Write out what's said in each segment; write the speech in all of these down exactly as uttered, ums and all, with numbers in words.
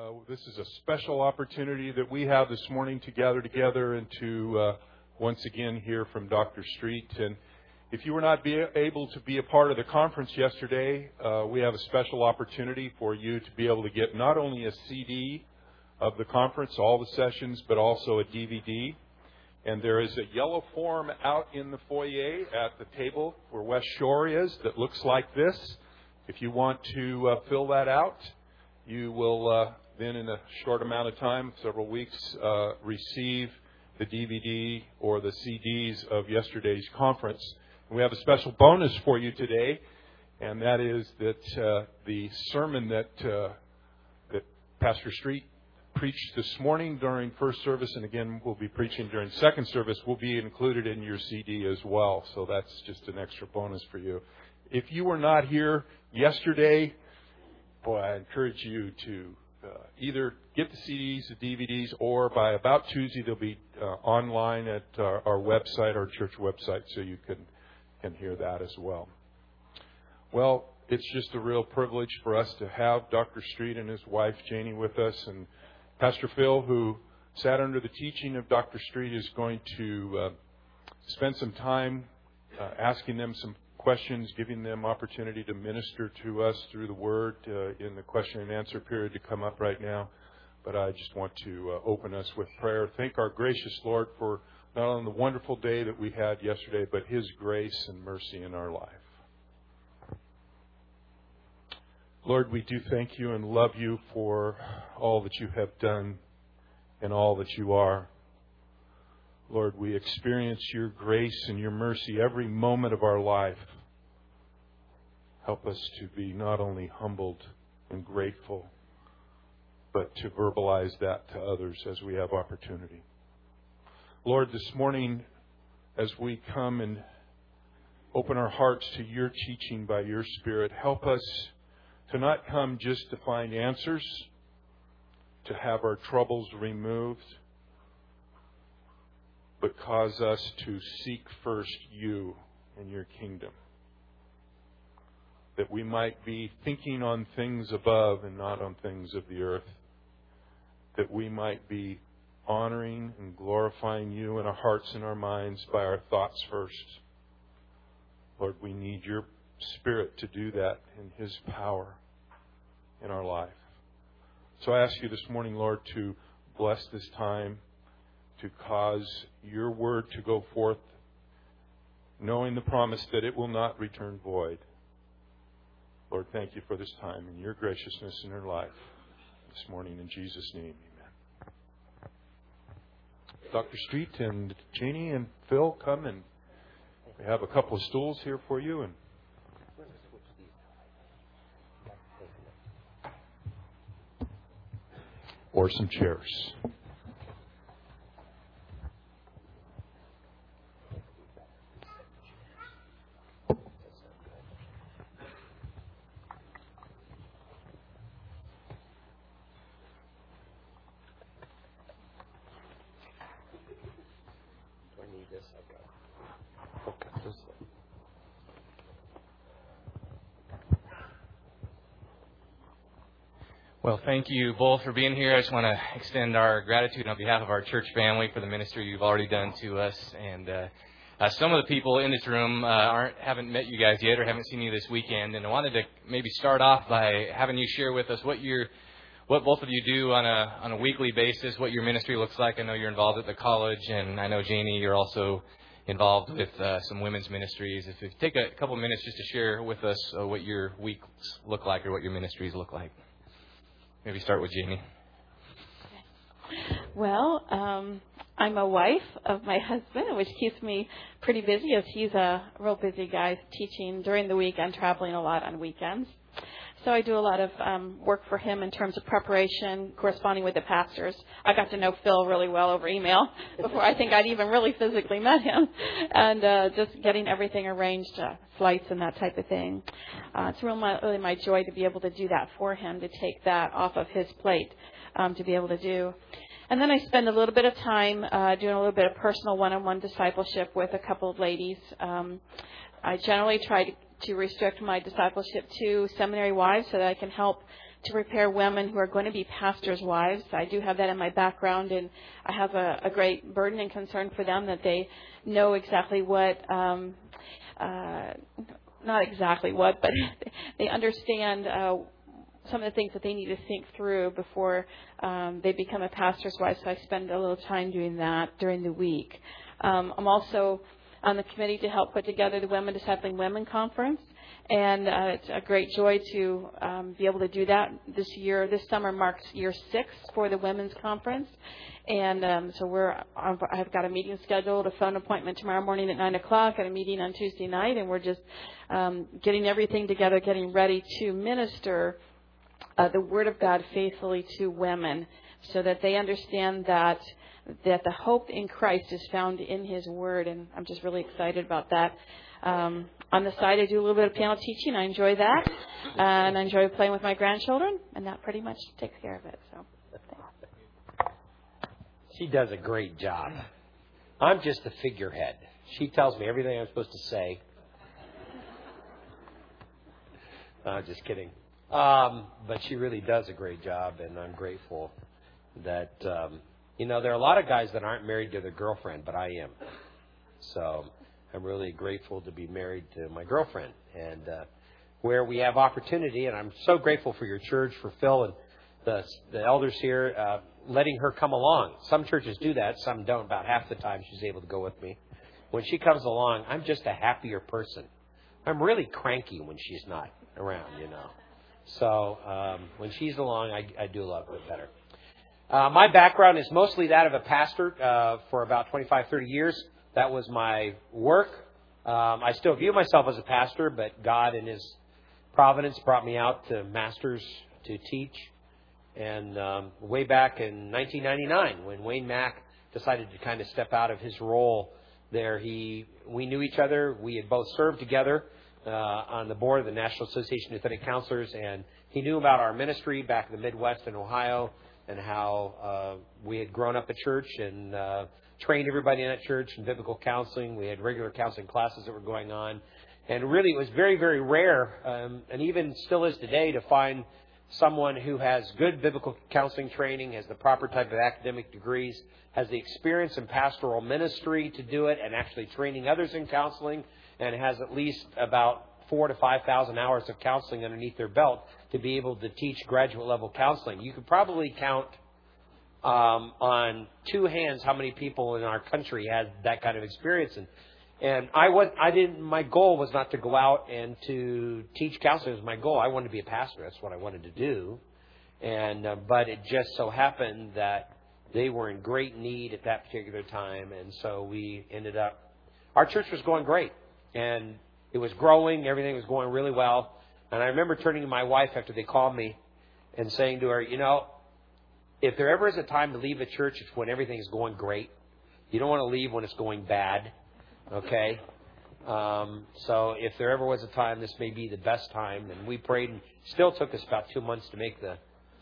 Uh, this is a special opportunity that we have this morning to gather together and to uh, once again hear from Doctor Street. And if you were not be able to be a part of the conference yesterday, uh, we have a special opportunity for you to be able to get not only a C D of the conference, all the sessions, but also a D V D. And there is a yellow form out in the foyer at the table where West Shore is that looks like this. If you want to uh, fill that out, you will uh, then in a short amount of time, several weeks, uh, receive the D V D or the C Ds of yesterday's conference. And we have a special bonus for you today, and that is that uh, the sermon that uh, that Pastor Street preached this morning during first service, and again we'll be preaching during second service, will be included in your C D as well. So that's just an extra bonus for you. If you were not here yesterday, boy, I encourage you to uh, either get the C Ds, the D V Ds, or by about Tuesday they'll be uh, online at our, our website, our church website, so you can can hear that as well. Well, it's just a real privilege for us to have Doctor Street and his wife Janie with us, and Pastor Phil, who sat under the teaching of Doctor Street, is going to uh, spend some time uh, asking them some questions, giving them opportunity to minister to us through the Word uh, in the question and answer period to come up right now. But I just want to uh, open us with prayer. Thank our gracious Lord for not only the wonderful day that we had yesterday, but His grace and mercy in our life. Lord, we do thank you and love you for all that you have done and all that you are. Lord, we experience your grace and your mercy every moment of our life. Help us to be not only humbled and grateful, but to verbalize that to others as we have opportunity. Lord, this morning, as we come and open our hearts to your teaching by your Spirit, help us to not come just to find answers, to have our troubles removed, but cause us to seek first you and your kingdom. That we might be thinking on things above and not on things of the earth. That we might be honoring and glorifying you in our hearts and our minds by our thoughts first. Lord, we need your Spirit to do that in His power in our life. So I ask you this morning, Lord, to bless this time, to cause your word to go forth, knowing the promise that it will not return void. Lord, thank you for this time and your graciousness in our life this morning. In Jesus' name, amen. Doctor Street and Janie and Phil, come, and we have a couple of stools here for you. And or some chairs. Well, thank you both for being here. I just want to extend our gratitude on behalf of our church family for the ministry you've already done to us. And uh, uh, some of the people in this room uh, aren't haven't met you guys yet or haven't seen you this weekend. And I wanted to maybe start off by having you share with us what you're, what both of you do on a on a weekly basis, what your ministry looks like. I know you're involved at the college, and I know, Janie, you're also involved with uh, some women's ministries. If you take a couple minutes just to share with us uh, what your weeks look like or what your ministries look like. Maybe start with Janie. Well, um, I'm a wife of my husband, which keeps me pretty busy as he's a real busy guy teaching during the week and traveling a lot on weekends. So I do a lot of um, work for him in terms of preparation, corresponding with the pastors. I got to know Phil really well over email before I think I'd even really physically met him, and uh, just getting everything arranged, uh, flights and that type of thing. Uh, it's really my, really my joy to be able to do that for him, to take that off of his plate, um, to be able to do. And then I spend a little bit of time uh, doing a little bit of personal one-on-one discipleship with a couple of ladies. Um, I generally try to to restrict my discipleship to seminary wives so that I can help to prepare women who are going to be pastors' wives. I do have that in my background, and I have a, a great burden and concern for them that they know exactly what, um, uh, not exactly what, but they understand uh, some of the things that they need to think through before um, they become a pastor's wife. So I spend a little time doing that during the week. Um, I'm also on the committee to help put together the Women Discipling Women Conference. And uh, it's a great joy to um, be able to do that this year. This summer marks year six for the Women's Conference. And um, so we're, I've got a meeting scheduled, a phone appointment tomorrow morning at nine o'clock, and a meeting on Tuesday night. And we're just um, getting everything together, getting ready to minister uh, the Word of God faithfully to women so that they understand that that the hope in Christ is found in His Word. And I'm just really excited about that. Um, on the side, I do a little bit of piano teaching. I enjoy that. Uh, and I enjoy playing with my grandchildren. And that pretty much takes care of it. So, she does a great job. I'm just the figurehead. She tells me everything I'm supposed to say. Uh, just kidding. Um, but she really does a great job, and I'm grateful that, um, you know, there are a lot of guys that aren't married to their girlfriend, but I am. So I'm really grateful to be married to my girlfriend, and uh, where we have opportunity, and I'm so grateful for your church, for Phil and the, the elders here, uh, letting her come along. Some churches do that, some don't. About half the time she's able to go with me. When she comes along, I'm just a happier person. I'm really cranky when she's not around, you know. So um, when she's along, I, I do a lot better. Uh, my background is mostly that of a pastor uh, for about twenty-five, thirty years. That was my work. Um, I still view myself as a pastor, but God in His providence brought me out to Masters to teach. And um, way back in nineteen ninety-nine, when Wayne Mack decided to kind of step out of his role there, he we knew each other. We had both served together uh, on the board of the National Association of Athletic Counselors, and he knew about our ministry back in the Midwest in Ohio and how uh, we had grown up at church and uh, trained everybody in that church in biblical counseling. We had regular counseling classes that were going on. And really, it was very, very rare, um, and even still is today, to find someone who has good biblical counseling training, has the proper type of academic degrees, has the experience in pastoral ministry to do it, and actually training others in counseling, and has at least about four to five thousand hours of counseling underneath their belt to be able to teach graduate level counseling. You could probably count um, on two hands how many people in our country had that kind of experience. And And I was, I didn't, my goal was not to go out and to teach counseling. It was my goal. I wanted to be a pastor. That's what I wanted to do. And, uh, but it just so happened that they were in great need at that particular time. And so we ended up, our church was going great. And it was growing. Everything was going really well. And I remember turning to my wife after they called me and saying to her, you know, if there ever is a time to leave a church, it's when everything is going great. You don't want to leave when it's going bad. Okay, um, so if there ever was a time, this may be the best time. And we prayed, and still took us about two months to make the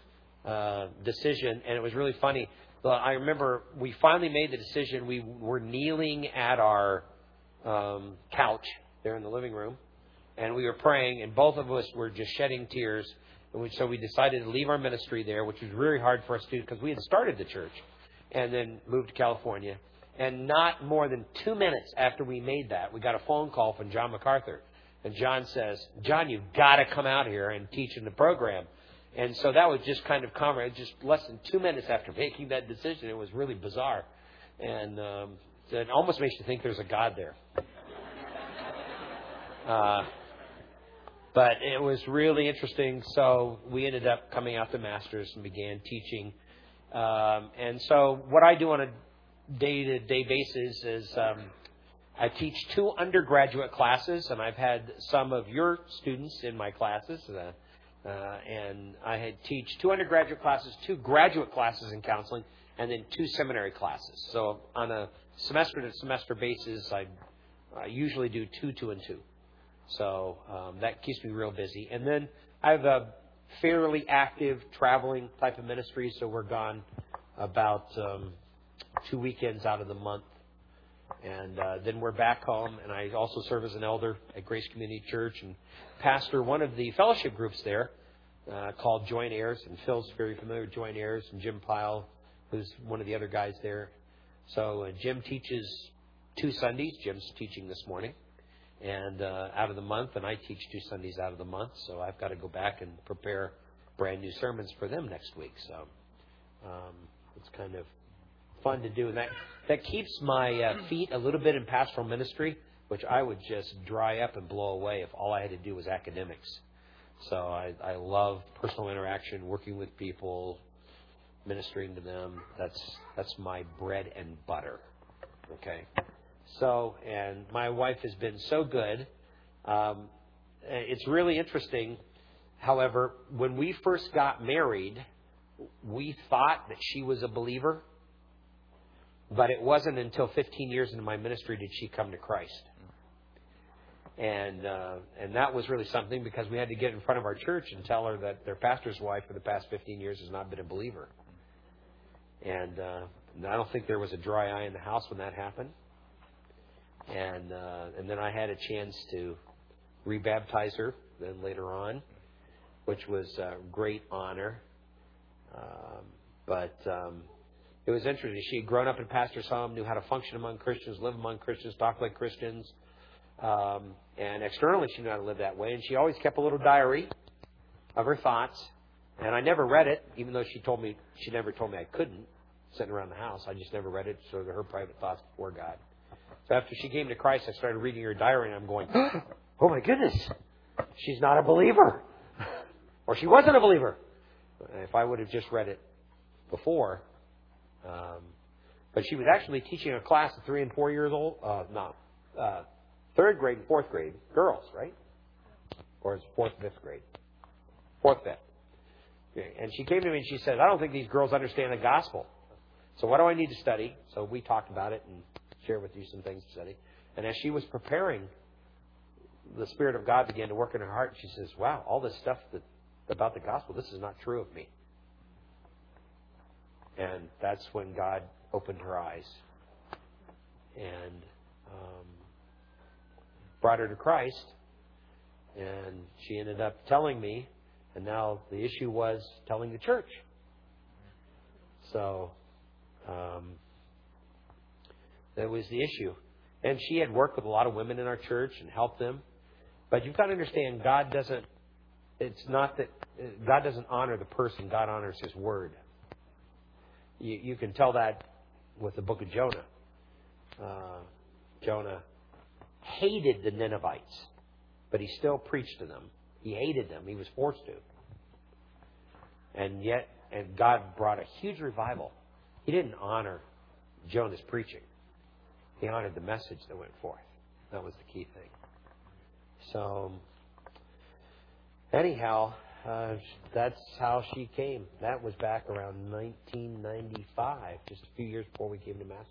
uh, decision. And it was really funny. I remember we finally made the decision. We were kneeling at our um, couch there in the living room, and we were praying, and both of us were just shedding tears. And we, so we decided to leave our ministry there, which was really hard for us to do because we had started the church and then moved to California. And not more than two minutes after we made that, we got a phone call from John MacArthur. And John says, John, you've got to come out here and teach in the program. And so that was just kind of common. Just less than two minutes after making that decision. It was really bizarre. And um, it almost makes you think there's a God there. Uh, but it was really interesting. So we ended up coming out to Masters and began teaching. Um, and so what I do on a day-to-day basis is um, I teach two undergraduate classes, and I've had some of your students in my classes, uh, uh, and I had teach two undergraduate classes, two graduate classes in counseling, and then two seminary classes. So on a semester-to-semester basis, I, I usually do two, two, and two. So um, that keeps me real busy. And then I have a fairly active traveling type of ministry, so we're gone about Um, two weekends out of the month. And uh, then we're back home. And I also serve as an elder at Grace Community Church and pastor one of the fellowship groups there uh, called Joint Heirs, and Phil's very familiar with Joint Heirs, and Jim Pyle, who's one of the other guys there. So uh, Jim teaches two Sundays. Jim's teaching this morning, and uh, out of the month, and I teach two Sundays out of the month. So I've got to go back and prepare brand new sermons for them next week. So um, it's kind of fun to do, and that that keeps my uh, feet a little bit in pastoral ministry, which I would just dry up and blow away if all I had to do was academics. So I, I love personal interaction, working with people, ministering to them. That's that's my bread and butter. Okay. So, and my wife has been so good. Um, it's really interesting. However, when we first got married, we thought that she was a believer, but it wasn't until fifteen years into my ministry did she come to Christ. And uh, and that was really something, because we had to get in front of our church and tell her that their pastor's wife for the past fifteen years has not been a believer. And uh, I don't think there was a dry eye in the house when that happened. And uh, and then I had a chance to rebaptize her then later on, which was a great honor. Um, but um, it was interesting. She had grown up in a pastor's home, knew how to function among Christians, live among Christians, talk like Christians. Um, and externally, she knew how to live that way. And she always kept a little diary of her thoughts. And I never read it, even though she told me she never told me I couldn't, sitting around the house. I just never read it, so they're her private thoughts before God. So after she came to Christ, I started reading her diary, and I'm going, oh my goodness, she's not a believer. Or she wasn't a believer. If I would have just read it before. Um, but she was actually teaching a class of three and four years old. Uh, no, uh, third grade and fourth grade. Girls, right? Or it's fourth, fifth grade. Fourth, fifth. And she came to me and she said, I don't think these girls understand the gospel. So what do I need to study? So we talked about it and shared with you some things to study. And as she was preparing, the Spirit of God began to work in her heart. And she says, wow, all this stuff that, about the gospel, this is not true of me. And that's when God opened her eyes and um, brought her to Christ. And she ended up telling me, and now the issue was telling the church. So um, that was the issue. And she had worked with a lot of women in our church and helped them. But you've got to understand, God doesn't, it's not that, God doesn't honor the person, God honors His Word. You, you can tell that with the book of Jonah. Uh, Jonah hated the Ninevites, but he still preached to them. He hated them. He was forced to. And yet, and God brought a huge revival. He didn't honor Jonah's preaching. He honored the message that went forth. That was the key thing. So, anyhow, uh, that's how she came. That was back around nineteen ninety-five, just a few years before we came to Masters.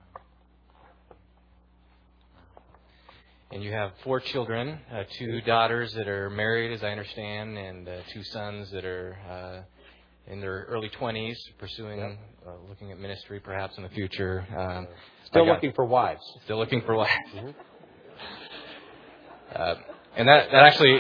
And you have four children, uh, two daughters that are married, as I understand, and uh, two sons that are uh, in their early twenties, pursuing, yep. uh, looking at ministry perhaps in the future. Um, still looking for wives. Still looking for wives. Mm-hmm. Uh, and that, that actually...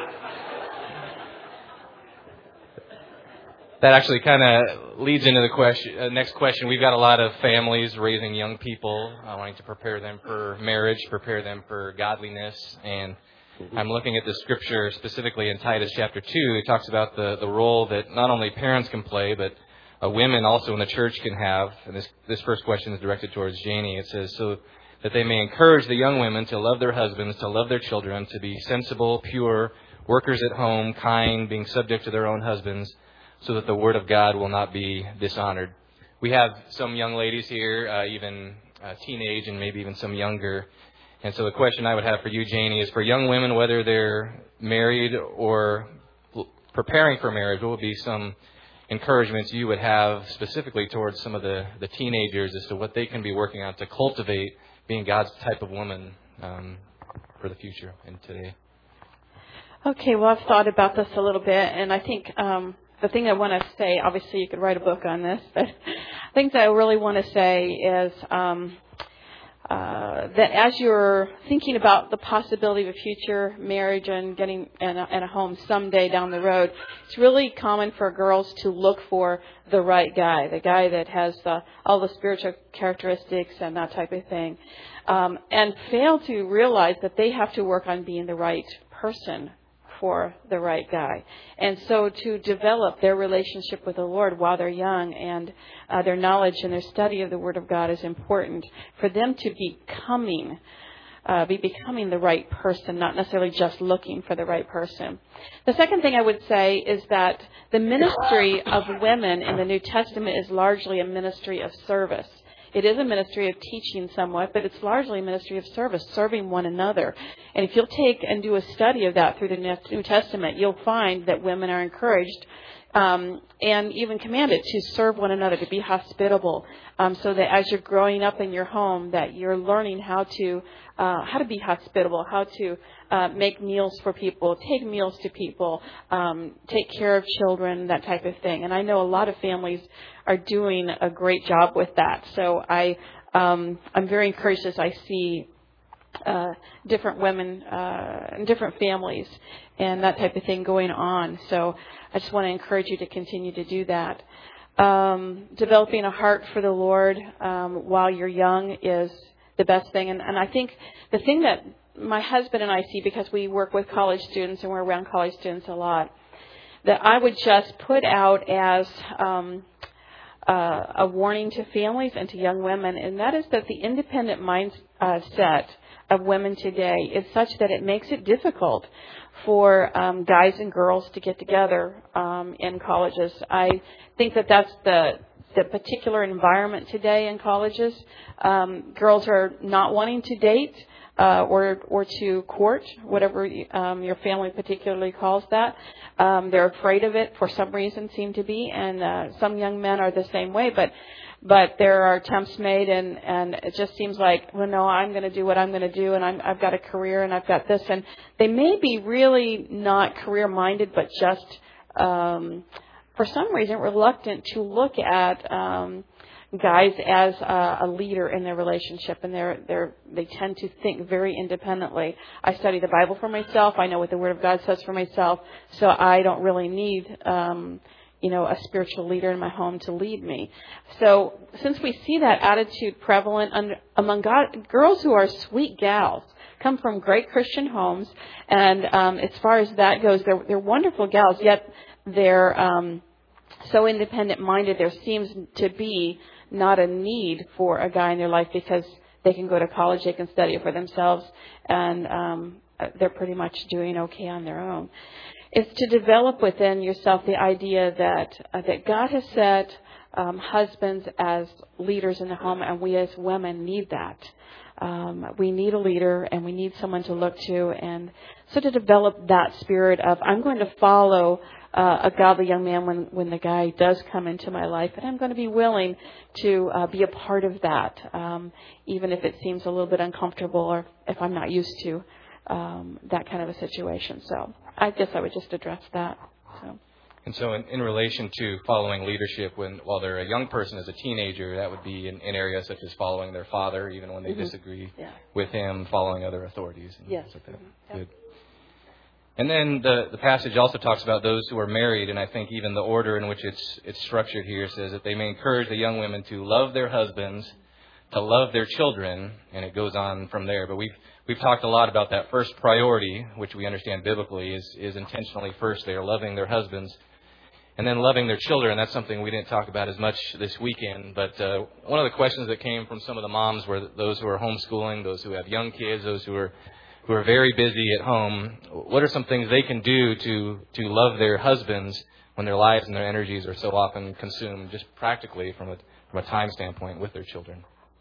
That actually kind of leads into the question, uh, next question. We've got a lot of families raising young people, uh, wanting to prepare them for marriage, prepare them for godliness. And I'm looking at the scripture specifically in Titus chapter two. It talks about the, the role that not only parents can play, but uh, women also in the church can have. And this, this first question is directed towards Janie. It says, so that they may encourage the young women to love their husbands, to love their children, to be sensible, pure, workers at home, kind, being subject to their own husbands, so that the Word of God will not be dishonored. We have some young ladies here, uh, even uh, teenage and maybe even some younger. And so the question I would have for you, Janie, is for young women, whether they're married or preparing for marriage, what would be some encouragements you would have specifically towards some of the, the teenagers as to what they can be working on to cultivate being God's type of woman um, for the future and today? Okay, well, I've thought about this a little bit, and I think... Um, The thing I want to say, obviously you could write a book on this, but things I really want to say is um, uh, that as you're thinking about the possibility of a future marriage and getting and a, and a home someday down the road, it's really common for girls to look for the right guy, the guy that has the, all the spiritual characteristics and that type of thing, um, and fail to realize that they have to work on being the right person for the right guy. And so to develop their relationship with the Lord while they're young, and uh, their knowledge and their study of the Word of God is important for them to becoming, uh, be becoming the right person, not necessarily just looking for the right person. The second thing I would say is that the ministry of women in the New Testament is largely a ministry of service. It is a ministry of teaching somewhat, but it's largely a ministry of service, serving one another. And if you'll take and do a study of that through the New Testament, you'll find that women are encouraged um, and even commanded to serve one another, to be hospitable, um, so that as you're growing up in your home, that you're learning how to uh, how to be hospitable, how to uh, make meals for people, take meals to people, um, take care of children, that type of thing. And I know a lot of families are doing a great job with that. So I um, I'm very encouraged as I see uh, different women uh, and different families and that type of thing going on. So I just want to encourage you to continue to do that. Um, developing a heart for the Lord um, while you're young is the best thing. And, and I think the thing that my husband and I see, because we work with college students and we're around college students a lot, that I would just put out as um, uh, a warning to families and to young women, and that is that the independent mindset of women today is such that it makes it difficult for um, guys and girls to get together um, in colleges. I think that that's the the particular environment today in colleges. Um, girls are not wanting to date uh, or or to court, whatever um, your family particularly calls that. Um, they're afraid of it for some reason, seem to be, and uh, some young men are the same way. But but there are attempts made, and, and it just seems like, well, no, I'm going to do what I'm going to do, and I'm, I've got a career, and I've got this. And they may be really not career-minded, but just um, for some reason reluctant to look at um, guys as a, a leader in their relationship, and they're they're they tend to think very independently. I study the Bible for myself. I know what the Word of God says for myself, so I don't really need um, you know, a spiritual leader in my home to lead me. So since we see that attitude prevalent under, among God, girls who are sweet gals, come from great Christian homes, and um, as far as that goes, they're, they're wonderful gals, yet they're um, so independent-minded. There seems to be not a need for a guy in their life because they can go to college, they can study it for themselves, and um, they're pretty much doing okay on their own. It's to develop within yourself the idea that uh, that God has set um, husbands as leaders in the home, and we as women need that. Um, we need a leader, and we need someone to look to, and so to develop that spirit of, I'm going to follow uh, a godly young man when, when the guy does come into my life, and I'm going to be willing to uh, be a part of that, um, even if it seems a little bit uncomfortable or if I'm not used to um, that kind of a situation. So I guess I would just address that. So. And so in, in relation to following leadership when while they're a young person as a teenager, that would be in, in areas such as following their father, even when they mm-hmm. disagree yeah. with him, following other authorities. And yes. Like that. Mm-hmm. Good. And then the, the passage also talks about those who are married, and I think even the order in which it's it's structured here says that they may encourage the young women to love their husbands, to love their children, and it goes on from there. But we've We've talked a lot about that first priority, which we understand biblically is, is intentionally first. They are loving their husbands and then loving their children. That's something we didn't talk about as much this weekend. But uh, one of the questions that came from some of the moms were those who are homeschooling, those who have young kids, those who are who are very busy at home. What are some things they can do to, to love their husbands when their lives and their energies are so often consumed, just practically from a, from a time standpoint, with their children?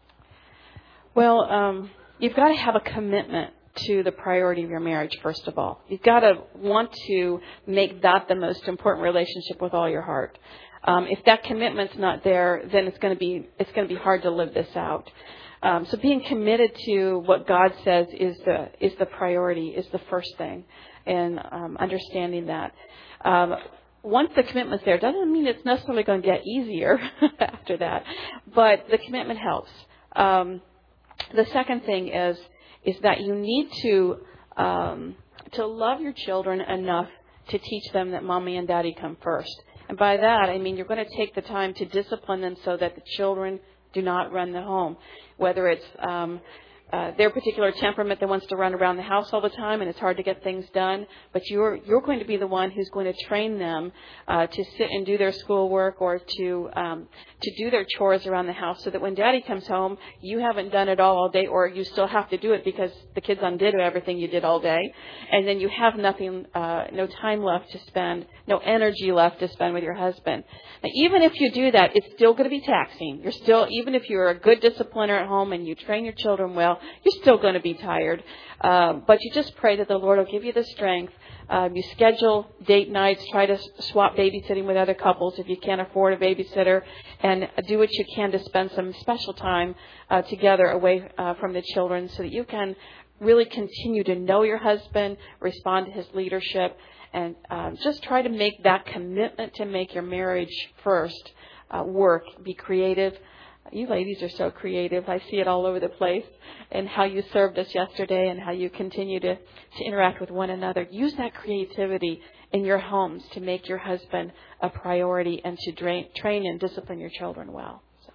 Well, um you've got to have a commitment to the priority of your marriage, first of all. You've got to want to make that the most important relationship with all your heart. Um, if that commitment's not there, then it's going to be it's going to be hard to live this out. Um, so being committed to what God says is the is the priority, is the first thing, and um, understanding that. Um, Once the commitment's there, doesn't mean it's necessarily going to get easier after that, but the commitment helps. Um, the second thing is is that you need to um, to love your children enough to teach them that mommy and daddy come first. And by that, I mean you're going to take the time to discipline them so that the children do not run the home, whether it's um, uh, their particular temperament that wants to run around the house all the time and it's hard to get things done. But you're you're going to be the one who's going to train them uh, to sit and do their schoolwork or to um, to do their chores around the house, so that when daddy comes home, you haven't done it all all day, or you still have to do it because the kids undid everything you did all day, and then you have nothing, uh, no time left to spend, no energy left to spend with your husband. Now, even if you do that, it's still going to be taxing. You're still, even if you're a good discipliner at home and you train your children well, you're still going to be tired. Um, but you just pray that the Lord will give you the strength. Um, you schedule date nights. Try to swap babysitting with other couples if you can't afford a babysitter, and do what you can to spend some special time uh, together away uh, from the children, so that you can really continue to know your husband, respond to his leadership, and um, just try to make that commitment to make your marriage first uh, work. Be creative. You ladies are so creative. I see it all over the place, and how you served us yesterday and how you continue to, to interact with one another. Use that creativity in your homes to make your husband a priority and to drain, train and discipline your children well. So.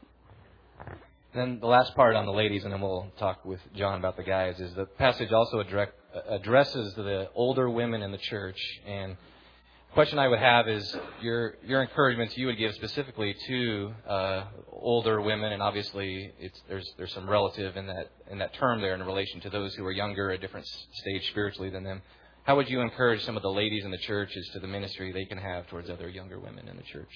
Then the last part on the ladies, and then we'll talk with John about the guys, is the passage also address, addresses the older women in the church. And the question I would have is your your encouragements you would give specifically to uh, older women, and obviously it's, there's there's some relative in that in that term there in relation to those who are younger, a different stage spiritually than them. How would you encourage some of the ladies in the church as to the ministry they can have towards other younger women in the church?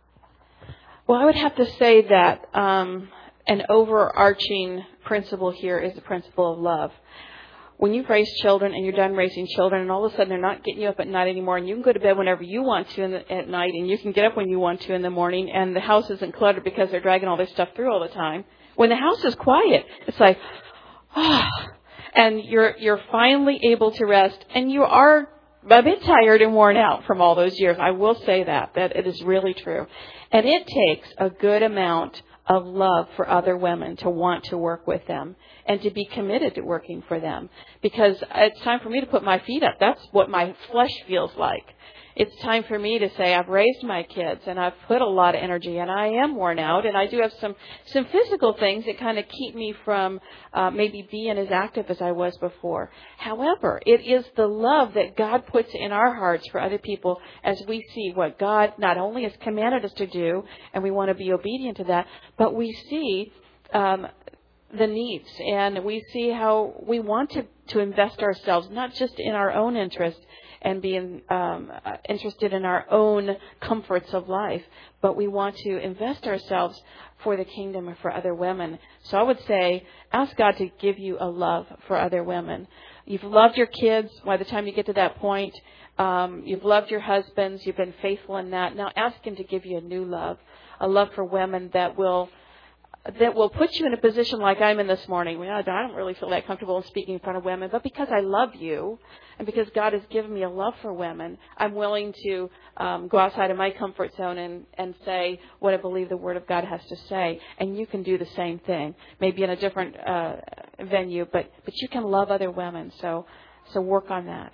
Well, I would have to say that um, an overarching principle here is the principle of love. When you've raised children and you're done raising children, and all of a sudden they're not getting you up at night anymore, and you can go to bed whenever you want to in the, at night, and you can get up when you want to in the morning, and the house isn't cluttered because they're dragging all their stuff through all the time. When the house is quiet, it's like, ah, oh, and you're you're finally able to rest, and you are a bit tired and worn out from all those years. I will say that, that it is really true. And it takes a good amount of love for other women to want to work with them and to be committed to working for them, because it's time for me to put my feet up. That's what my flesh feels like. It's time for me to say I've raised my kids and I've put a lot of energy and I am worn out, and I do have some some physical things that kind of keep me from uh, maybe being as active as I was before. However, it is the love that God puts in our hearts for other people as we see what God not only has commanded us to do, and we want to be obedient to that, but we see um, the needs, and we see how we want to, to invest ourselves, not just in our own interest and being um, interested in our own comforts of life, but we want to invest ourselves for the kingdom and for other women. So I would say, ask God to give you a love for other women. You've loved your kids by the time you get to that point. Um, you've loved your husbands. You've been faithful in that. Now ask Him to give you a new love, a love for women that will that will put you in a position like I'm in this morning. I don't really feel that comfortable in speaking in front of women, but because I love you and because God has given me a love for women, I'm willing to um, go outside of my comfort zone and, and say what I believe the Word of God has to say. And you can do the same thing, maybe in a different uh, venue, but, but you can love other women. So, so work on that.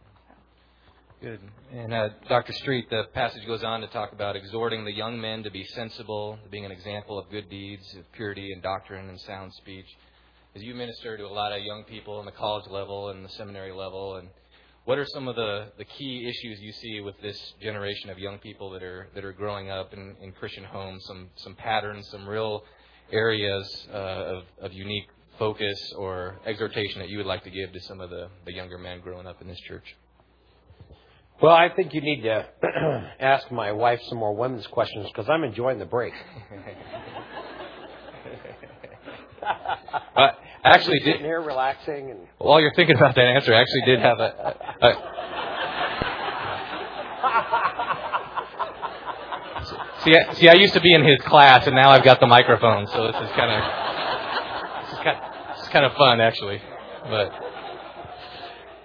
Good. And uh, Doctor Street, the passage goes on to talk about exhorting the young men to be sensible, being an example of good deeds, of purity and doctrine and sound speech. As you minister to a lot of young people in the college level and the seminary level, and what are some of the, the key issues you see with this generation of young people that are that are growing up in, in Christian homes? Some some patterns, some real areas uh, of, of unique focus or exhortation that you would like to give to some of the, the younger men growing up in this church? Well, I think you need to ask my wife some more women's questions because I'm enjoying the break. uh, actually, did, sitting here relaxing, and while you're thinking about that answer, I actually did have a. a, a see, I, see, I used to be in his class, and now I've got the microphone, so this is kind of this is kind of, this is kind of fun, actually, but.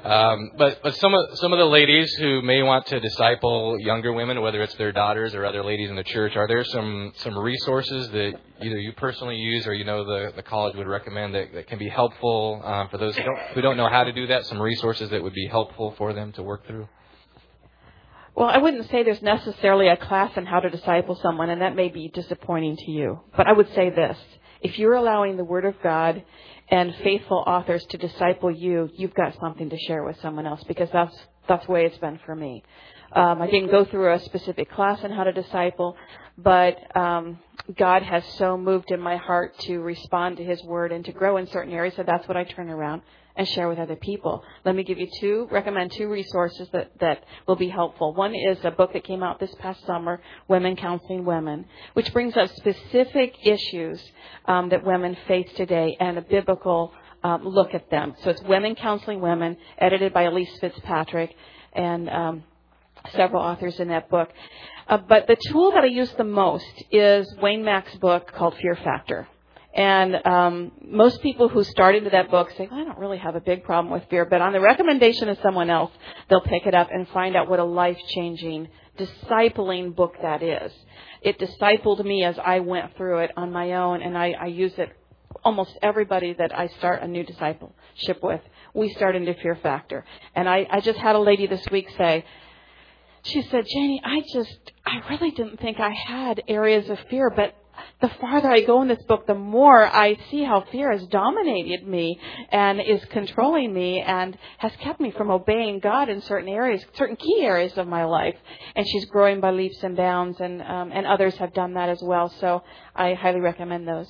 Um, but but some of some of the ladies who may want to disciple younger women, whether it's their daughters or other ladies in the church, are there some, some resources that either you personally use or you know the, the college would recommend that, that can be helpful um, for those who don't, who don't know how to do that? Some resources that would be helpful for them to work through? Well, I wouldn't say there's necessarily a class on how to disciple someone, and that may be disappointing to you. But I would say this. If you're allowing the Word of God and faithful authors to disciple you, you've got something to share with someone else, because that's that's the way it's been for me. Um, I didn't go through a specific class on how to disciple, but um, God has so moved in my heart to respond to His Word and to grow in certain areas, so that's what I turn around and share with other people. Let me give you two, recommend two resources that, that will be helpful. One is a book that came out this past summer, Women Counseling Women, which brings up specific issues um, that women face today and a biblical um, look at them. So it's Women Counseling Women, edited by Elise Fitzpatrick, and um, several authors in that book. Uh, but the tool that I use the most is Wayne Mack's book called Fear Factor. And um, most people who start into that book say, well, I don't really have a big problem with fear. But on the recommendation of someone else, they'll pick it up and find out what a life-changing, discipling book that is. It discipled me as I went through it on my own, and I, I use it almost everybody that I start a new discipleship with. We start into Fear Factor. And I, I just had a lady this week say, she said, Janie, I just, I really didn't think I had areas of fear, but the farther I go in this book, the more I see how fear has dominated me and is controlling me and has kept me from obeying God in certain areas, certain key areas of my life. And she's growing by leaps and bounds, and um, and others have done that as well. So I highly recommend those.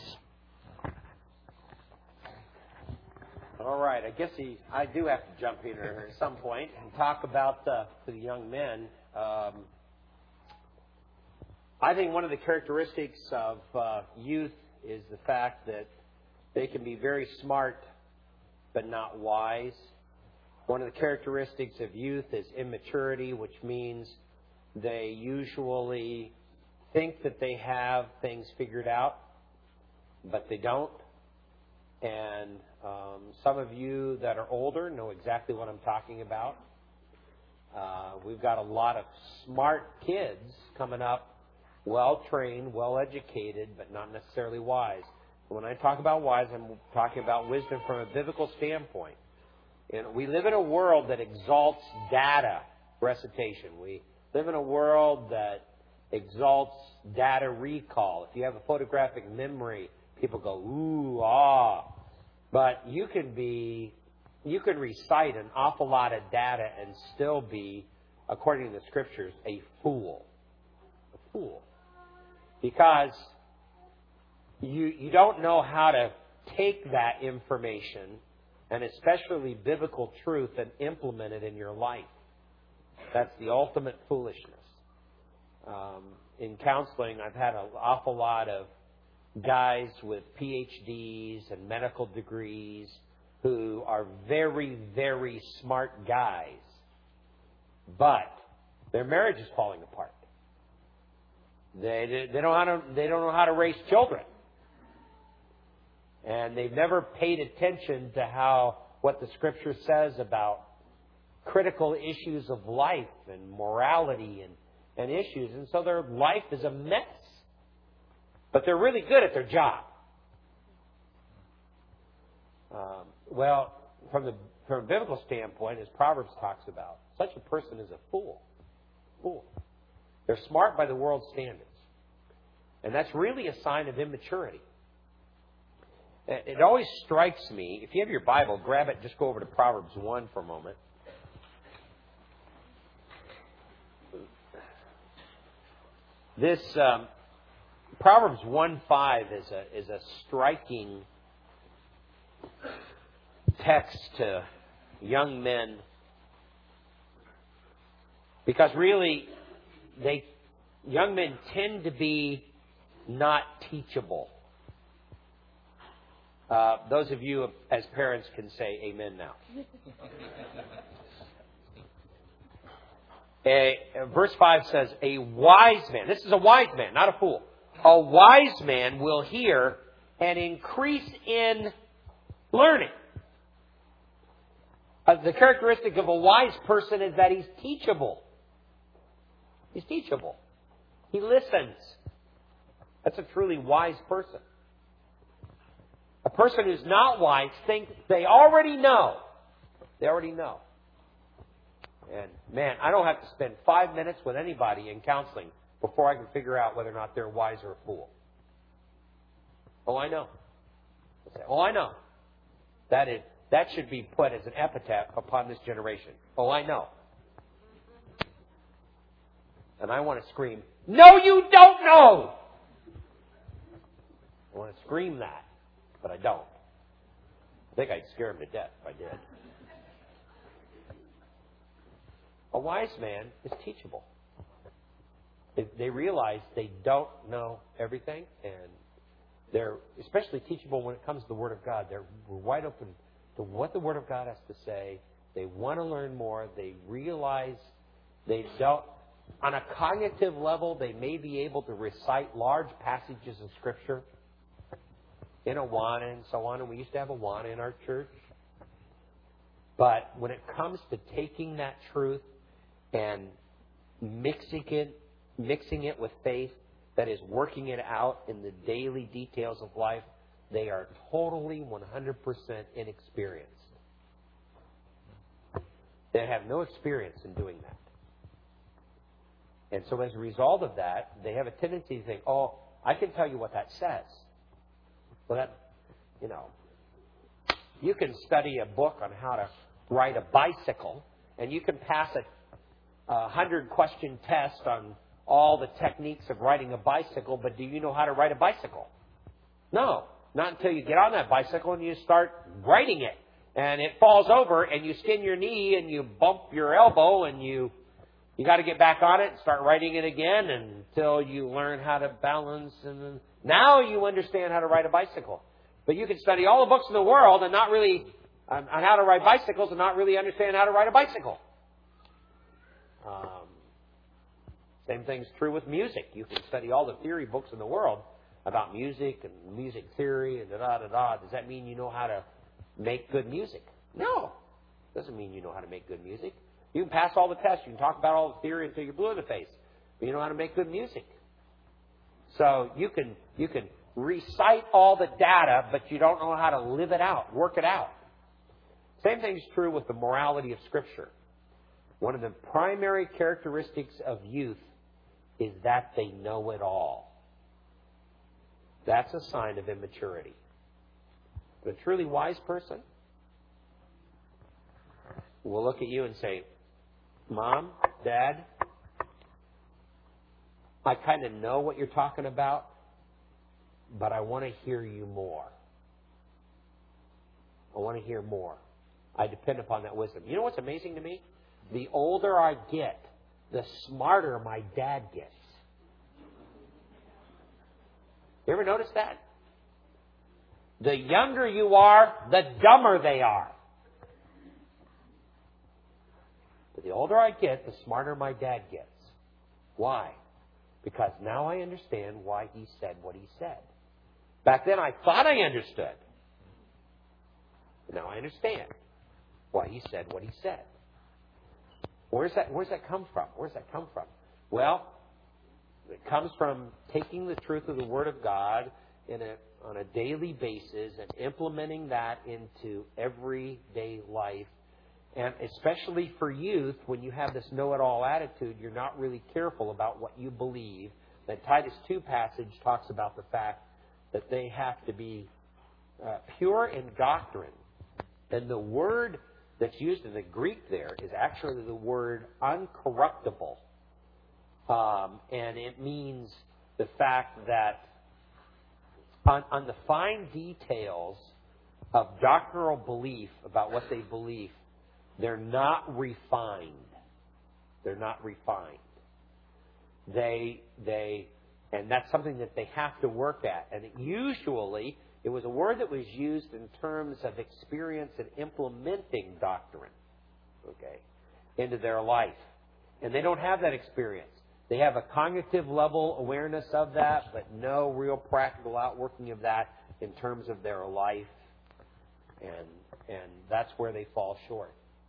All right. I guess he, I do have to jump in here at some point and talk about the, the young men. Um, I think one of the characteristics of uh, youth is the fact that they can be very smart but not wise. One of the characteristics of youth is immaturity, which means they usually think that they have things figured out, but they don't. And um, some of you that are older know exactly what I'm talking about. Uh, we've got a lot of smart kids coming up, well-trained, well-educated, but not necessarily wise. When I talk about wise, I'm talking about wisdom from a biblical standpoint. And we live in a world that exalts data recitation. We live in a world that exalts data recall. If you have a photographic memory, people go, ooh, ah. But you can be, you can recite an awful lot of data and still be, according to the Scriptures, a fool. A fool. Because you you don't know how to take that information, and especially biblical truth, and implement it in your life. That's the ultimate foolishness. Um, in counseling, I've had an awful lot of guys with P H Ds and medical degrees who are very, very smart guys, but their marriage is falling apart. They they don't know how to they don't know how to raise children, and they've never paid attention to how what the Scripture says about critical issues of life and morality and, and issues, and so their life is a mess. But they're really good at their job. Um, well, from the from a biblical standpoint, as Proverbs talks about, such a person is a fool. Fool. They're smart by the world's standards. And that's really a sign of immaturity. It always strikes me, if you have your Bible, grab it, just go over to Proverbs one for a moment. This um, Proverbs one five is a is a striking text to young men, because really they young men tend to be not teachable. Uh, those of you as parents can say amen now. A, verse five says, a wise man, this is a wise man, not a fool. A wise man will hear and increase in learning. Uh, the characteristic of a wise person is that he's teachable. He's teachable. He listens. That's a truly wise person. A person who's not wise thinks they already know. They already know. And man, I don't have to spend five minutes with anybody in counseling before I can figure out whether or not they're wise or a fool. Oh, I know. I say, oh, I know. That is, that should be put as an epitaph upon this generation. Oh, I know. And I want to scream, no, you don't know! I want to scream that, but I don't. I think I'd scare him to death if I did. A wise man is teachable. They, they realize they don't know everything, and they're especially teachable when it comes to the Word of God. They're wide open to what the Word of God has to say. They want to learn more. They realize they don't. On a cognitive level, they may be able to recite large passages of Scripture in Awana and so on. And we used to have Awana in our church. But when it comes to taking that truth and mixing it, mixing it with faith, that is working it out in the daily details of life, they are totally one hundred percent inexperienced. They have no experience in doing that. And so as a result of that, they have a tendency to think, oh, I can tell you what that says. Well, that, you know, you can study a book on how to ride a bicycle, and you can pass a, a hundred-question test on all the techniques of riding a bicycle, but do you know how to ride a bicycle? No. Not until you get on that bicycle and you start riding it. And it falls over, and you skin your knee, and you bump your elbow, and you... You got to get back on it and start writing it again until you learn how to balance. And now you understand how to ride a bicycle. But you can study all the books in the world and not really on, on how to ride bicycles and not really understand how to ride a bicycle. Um, same thing's true with music. You can study all the theory books in the world about music and music theory and da da da da. Does that mean you know how to make good music? No, doesn't mean you know how to make good music. You can pass all the tests. You can talk about all the theory until you're blue in the face. But you know how to make good music. So you can you can recite all the data, but you don't know how to live it out, work it out. Same thing is true with the morality of Scripture. One of the primary characteristics of youth is that they know it all. That's a sign of immaturity. But a truly wise person will look at you and say, Mom, Dad, I kind of know what you're talking about, but I want to hear you more. I want to hear more. I depend upon that wisdom. You know what's amazing to me? The older I get, the smarter my dad gets. You ever notice that? The younger you are, the dumber they are. But the older I get, the smarter my dad gets. Why? Because now I understand why he said what he said. Back then I thought I understood. But now I understand why he said what he said. Where's that, where's that come from? Where's that come from? Well, it comes from taking the truth of the Word of God in a, on a daily basis and implementing that into everyday life. And especially for youth, when you have this know-it-all attitude, you're not really careful about what you believe. That Titus two passage talks about the fact that they have to be uh, pure in doctrine. And the word that's used in the Greek there is actually the word uncorruptible. Um, and it means the fact that on, on the fine details of doctrinal belief about what they believe, they're not refined. They're not refined. They, they, and that's something that they have to work at. And it usually, it was a word that was used in terms of experience and implementing doctrine, okay, into their life. And they don't have that experience. They have a cognitive level awareness of that, but no real practical outworking of that in terms of their life. And, and that's where they fall short.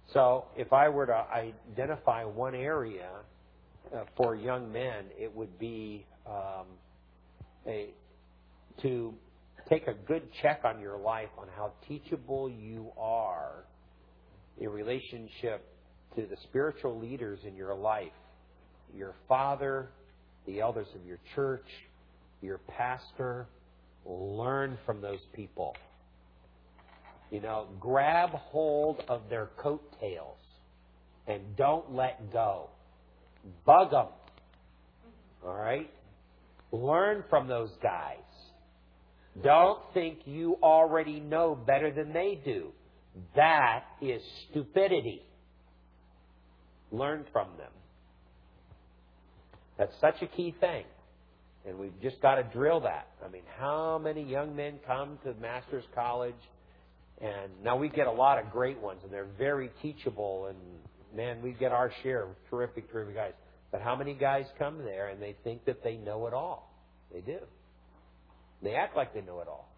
So if I were to identify one area uh, for young men, it would be um, a, to take a good check on your life on how teachable you are in relationship to the spiritual leaders in your life, your father, the elders of your church, your pastor. Learn from those people. You know, grab hold of their coattails and don't let go. Bug them. All right? Learn from those guys. Don't think you already know better than they do. That is stupidity. Learn from them. That's such a key thing. And we've just got to drill that. I mean, how many young men come to Master's College? And now we get a lot of great ones, and they're very teachable. And, man, we get our share of terrific, terrific guys. But how many guys come there and they think that they know it all? They do. They act like they know it all.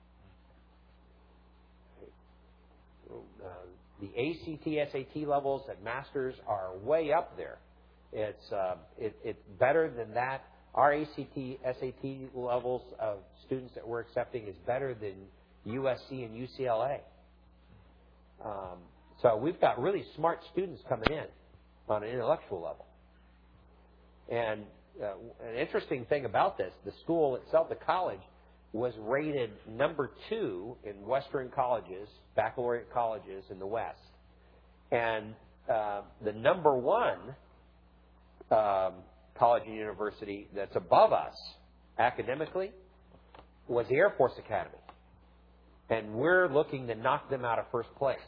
Uh, the A C T, S A T levels at Masters are way up there. It's uh, it, it's better than that. Our A C T, S A T levels of students that we're accepting is better than U S C and U C L A. Um, so we've got really smart students coming in on an intellectual level. And uh, an interesting thing about this, the school itself, the college, was rated number two in Western colleges, baccalaureate colleges in the West. And uh, the number one um, college and university that's above us academically was the Air Force Academy. And we're looking to knock them out of first place.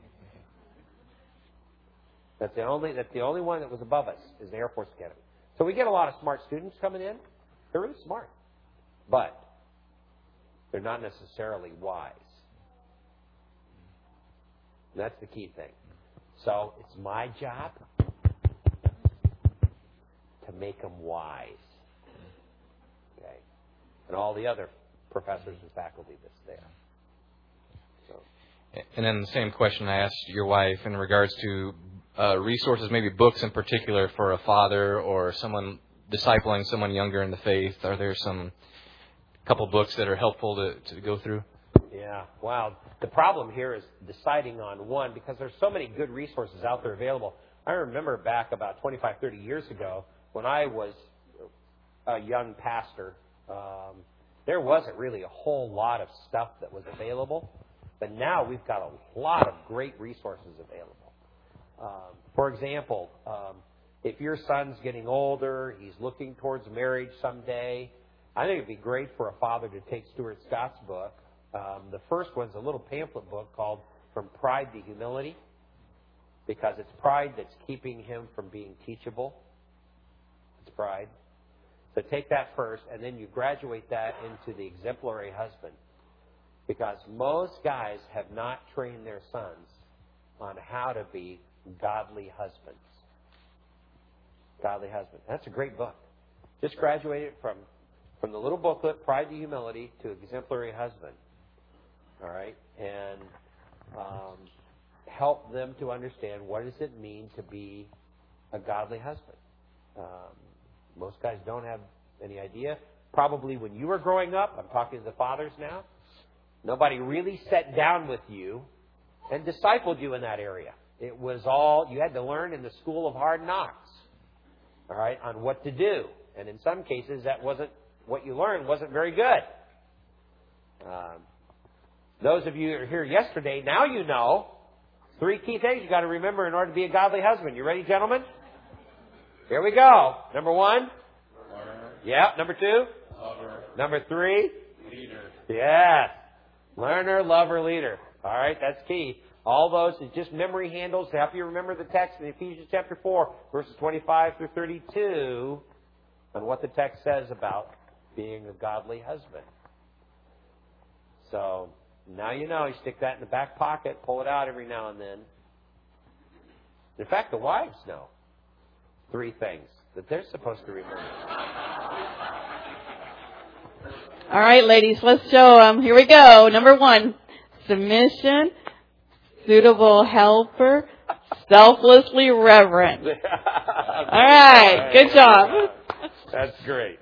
That's the only that's the only one that was above us is the Air Force Academy. So we get a lot of smart students coming in. They're really smart. But they're not necessarily wise. And that's the key thing. So it's my job to make them wise. Okay? And all the other professors and faculty that's there. So. And then the same question I asked your wife in regards to uh, resources, maybe books in particular for a father or someone discipling someone younger in the faith. Are there some couple books that are helpful to, to go through? Yeah, wow. The problem here is deciding on one because there's so many good resources out there available. I remember back about twenty-five, thirty years ago when I was a young pastor, um, there wasn't really a whole lot of stuff that was available. But now we've got a lot of great resources available. Um, for example, um, if your son's getting older, he's looking towards marriage someday, I think it'd be great for a father to take Stuart Scott's book. Um, the first one's a little pamphlet book called From Pride to Humility, because it's pride that's keeping him from being teachable. It's pride. So take that first, and then you graduate that into the exemplary husband. Because most guys have not trained their sons on how to be godly husbands. Godly husband. That's a great book. Just graduated from, from the little booklet, Pride to Humility, to Exemplary Husband. All right? And um, help them to understand what does it mean to be a godly husband. Um, most guys don't have any idea. Probably when you were growing up, I'm talking to the fathers now, nobody really sat down with you and discipled you in that area. It was all, you had to learn in the school of hard knocks, all right, on what to do. And in some cases, that wasn't, what you learned wasn't very good. Um, those of you who are here yesterday, now you know three key things you got to remember in order to be a godly husband. You ready, gentlemen? Here we go. Number one. Learner. Yeah. Number two. Lover. Number three. Leader. Yeah. Learner, lover, leader. All right, that's key. All those is just memory handles to help you remember the text in Ephesians chapter four, verses twenty-five through thirty-two, on what the text says about being a godly husband. So now you know. You stick that in the back pocket, pull it out every now and then. In fact, the wives know three things that they're supposed to remember. All right, ladies, let's show them. Here we go. Number one, submission, suitable helper, selflessly reverent. All right. Good job. That's great.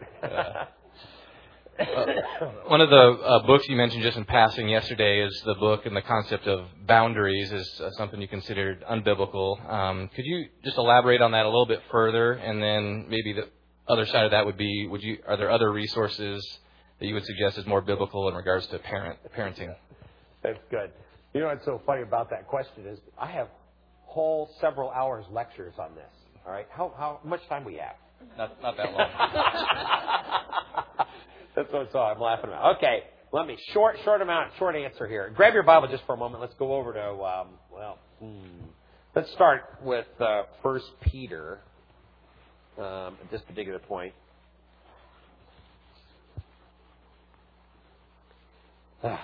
Uh, one of the uh, books you mentioned just in passing yesterday is the book and the concept of boundaries is uh, something you considered unbiblical. Um, could you just elaborate on that a little bit further? And then maybe the other side of that would be, would you are there other resources that you would suggest is more biblical in regards to parent parenting? That's good. You know what's so funny about that question is I have whole several hours lectures on this. All right, how how much time we have? Not not that long. That's what so I'm laughing about. Okay, let me short short amount short answer here. Grab your Bible just for a moment. Let's go over to um, well, hmm. let's start with uh, First Peter um, at this particular point. Ah.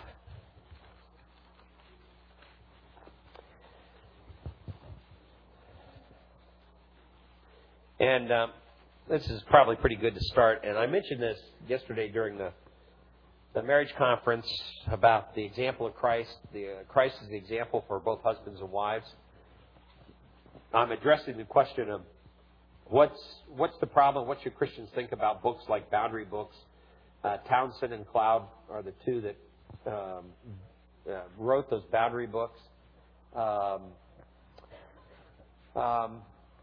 And um, this is probably pretty good to start. And I mentioned this yesterday during the the marriage conference about the example of Christ. The uh, Christ is the example for both husbands and wives. I'm addressing the question of what's what's the problem? What should Christians think about books like boundary books? Uh, Townsend and Cloud are the two that um, uh, wrote those boundary books. Um, um,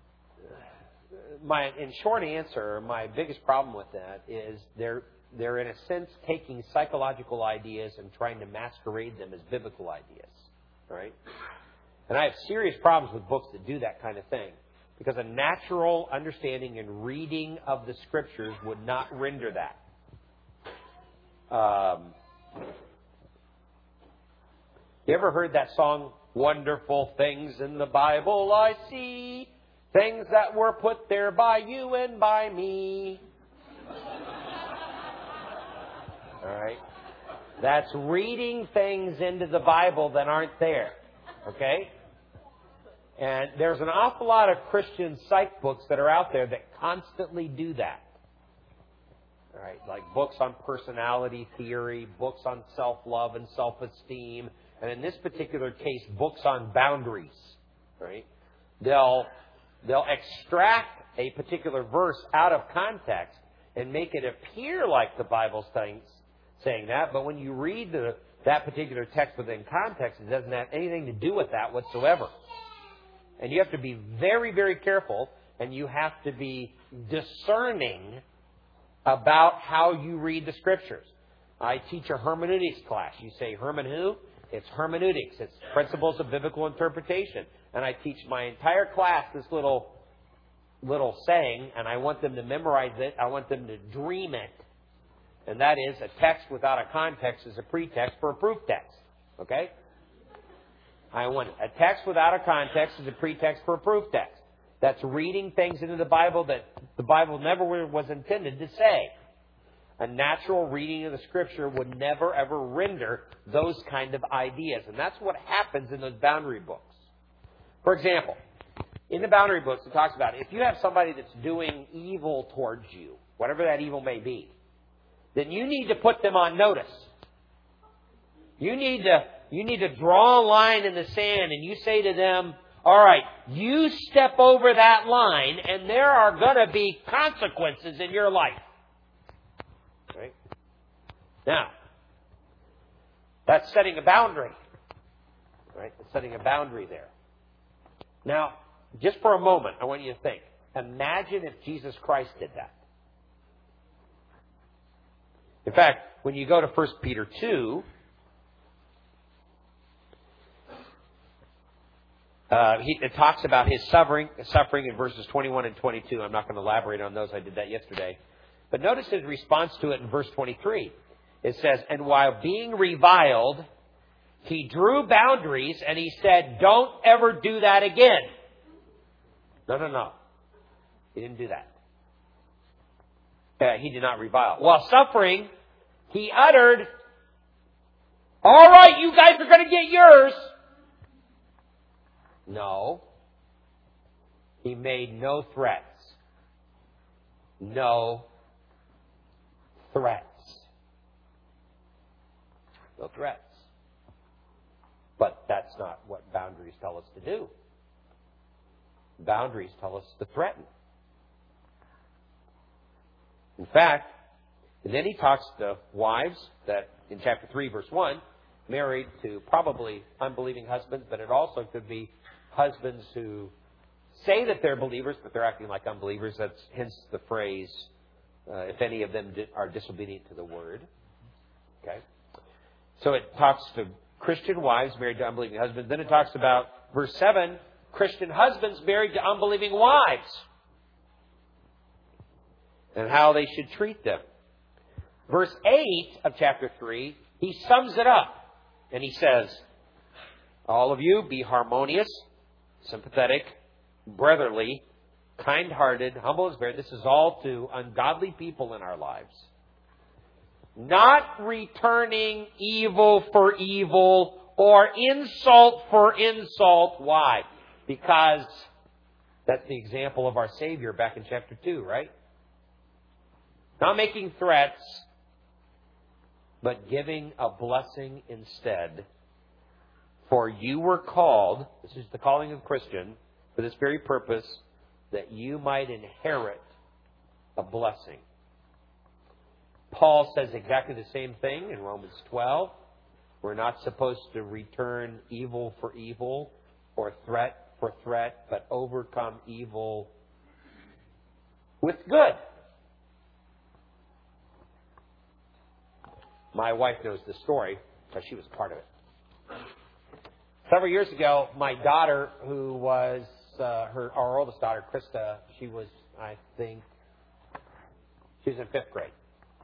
My, in short answer, my biggest problem with that is they're they're in a sense taking psychological ideas and trying to masquerade them as biblical ideas, right? And I have serious problems with books that do that kind of thing because a natural understanding and reading of the Scriptures would not render that. Um, you ever heard that song, "Wonderful things in the Bible I see"? Things that were put there by you and by me. All right? That's reading things into the Bible that aren't there. Okay? And there's an awful lot of Christian psych books that are out there that constantly do that. All right? Like books on personality theory, books on self-love and self-esteem, and in this particular case, books on boundaries. Right? They'll They'll extract a particular verse out of context and make it appear like the Bible's saying, saying that. But when you read the, that particular text within context, it doesn't have anything to do with that whatsoever. And you have to be very, very careful, and you have to be discerning about how you read the Scriptures. I teach a hermeneutics class. You say, Herman who? It's hermeneutics. It's principles of biblical interpretation. And I teach my entire class this little little saying, and I want them to memorize it. I want them to dream it. And that is, a text without a context is a pretext for a proof text. Okay? I want a text without a context is a pretext for a proof text. That's reading things into the Bible that the Bible never was intended to say. A natural reading of the Scripture would never, ever render those kind of ideas. And that's what happens in those boundary books. For example, in the boundary books, it talks about if you have somebody that's doing evil towards you, whatever that evil may be, then you need to put them on notice. You need to, you need to draw a line in the sand and you say to them, all right, you step over that line and there are going to be consequences in your life. Right? Now, that's setting a boundary. Right? That's setting a boundary there. Now, just for a moment, I want you to think. Imagine if Jesus Christ did that. In fact, when you go to First Peter two, uh, he, it talks about his suffering, suffering in verses twenty-one and twenty-two. I'm not going to elaborate on those. I did that yesterday. But notice his response to it in verse twenty-three. It says, and while being reviled, he drew boundaries and he said, don't ever do that again. No, no, no. He didn't do that. Uh, he did not revile. While suffering, he uttered, all right, you guys are going to get yours. No. He made no threats. No threats. No threats. But that's not what boundaries tell us to do. Boundaries tell us to threaten. In fact, and then he talks to wives that in chapter three, verse one, married to probably unbelieving husbands, but it also could be husbands who say that they're believers, but they're acting like unbelievers. That's hence the phrase, uh, if any of them are disobedient to the word. Okay? So it talks to Christian wives married to unbelieving husbands. Then it talks about, verse seven, Christian husbands married to unbelieving wives and how they should treat them. Verse eight of chapter three, he sums it up. And he says, all of you be harmonious, sympathetic, brotherly, kind-hearted, humble and spirit. This is all to ungodly people in our lives. Not returning evil for evil or insult for insult. Why? Because that's the example of our Savior back in chapter two, right? Not making threats, but giving a blessing instead. For you were called, this is the calling of Christian, for this very purpose, that you might inherit a blessing. Paul says exactly the same thing in Romans twelve. We're not supposed to return evil for evil or threat for threat, but overcome evil with good. My wife knows this story because she was part of it. Several years ago, my daughter, who was uh, her our oldest daughter, Krista, she was, I think, she was in fifth grade.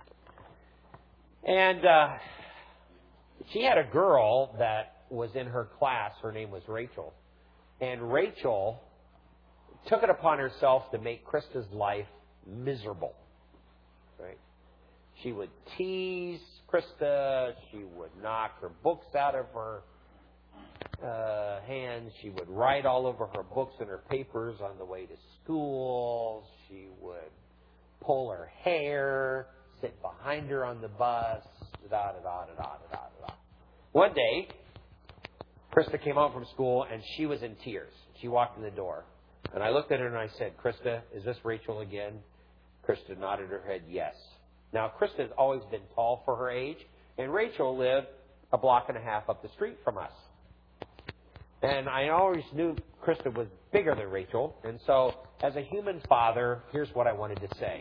And uh, she had a girl that was in her class. Her name was Rachel. And Rachel took it upon herself to make Krista's life miserable. Right? She would tease Krista. She would knock her books out of her uh, hands. She would write all over her books and her papers on the way to school. She would pull her hair, sit behind her on the bus, da da da da da da da. One day, Krista came home from school and she was in tears. She walked in the door. And I looked at her and I said, Krista, is this Rachel again? Krista nodded her head, yes. Now, Krista has always been tall for her age, and Rachel lived a block and a half up the street from us. And I always knew Krista was bigger than Rachel, and so as a human father, here's what I wanted to say.